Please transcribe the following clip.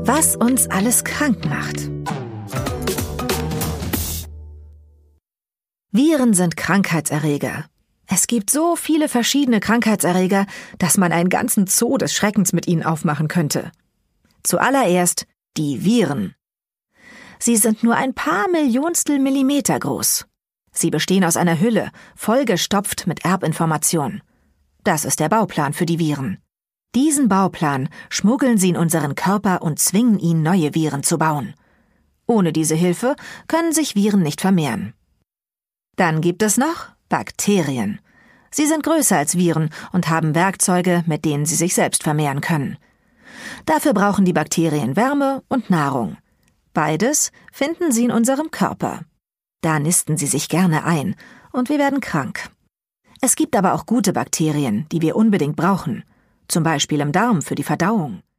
Was uns alles krank macht. Viren sind Krankheitserreger. Es gibt so viele verschiedene Krankheitserreger, dass man einen ganzen Zoo des Schreckens mit ihnen aufmachen könnte. Zuallererst die Viren. Sie sind nur ein paar Millionstel Millimeter groß. Sie bestehen aus einer Hülle, vollgestopft mit Erbinformation. Das ist der Bauplan für die Viren. Diesen Bauplan schmuggeln sie in unseren Körper und zwingen ihn, neue Viren zu bauen. Ohne diese Hilfe können sich Viren nicht vermehren. Dann gibt es noch Bakterien. Sie sind größer als Viren und haben Werkzeuge, mit denen sie sich selbst vermehren können. Dafür brauchen die Bakterien Wärme und Nahrung. Beides finden sie in unserem Körper. Da nisten sie sich gerne ein und wir werden krank. Es gibt aber auch gute Bakterien, die wir unbedingt brauchen. Zum Beispiel im Darm für die Verdauung.